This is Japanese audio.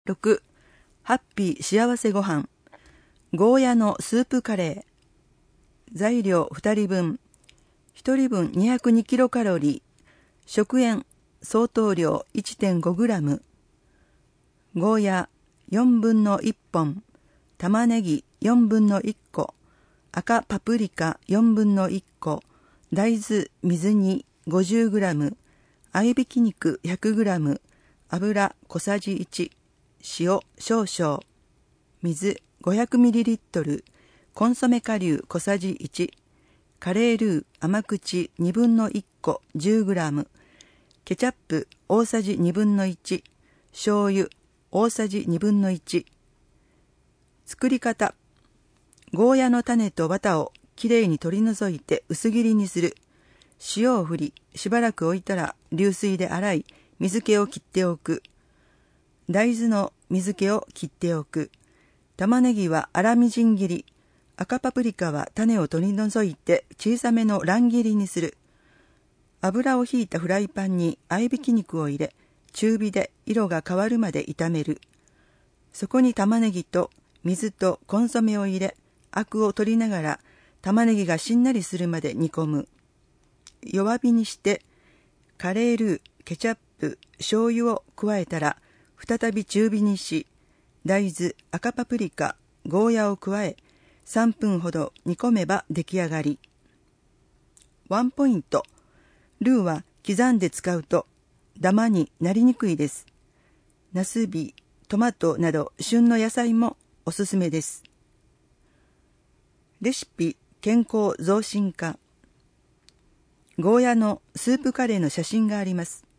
6. ハッピー幸せごはん。ゴーヤのスープカレー。材料2人分。1人分202キロカロリー。食塩相当量 1.5 グラム。ゴーヤ4分の1本。玉ねぎ4分の1個。赤パプリカ4分の1個。大豆水煮50グラム。合いびき肉100グラム。油小さじ1。塩少々。水500ミリリットル。コンソメ顆粒小さじ1。カレールー甘口2分の1個10グラム。ケチャップ大さじ2分の1。醤油大さじ2分の1。作り方。ゴーヤの種と綿をきれいに取り除いて薄切りにする。塩を振り、しばらく置いたら流水で洗い、水気を切っておく。大豆の水気を切っておく。玉ねぎは粗みじん切り。赤パプリカは種を取り除いて小さめの乱切りにする。油をひいたフライパンに合いびき肉を入れ、中火で色が変わるまで炒める。そこに玉ねぎと水とコンソメを入れ、アクを取りながら玉ねぎがしんなりするまで煮込む。弱火にしてカレールー、ケチャップ、醤油を加えたら再び中火にし、大豆、赤パプリカ、ゴーヤを加え3分ほど煮込めば出来上がり。ワンポイント。ルーは刻んで使うとダマになりにくいです。ナスビ、トマトなど旬の野菜もおすすめです。レシピ健康増進化。ゴーヤのスープカレーの写真があります。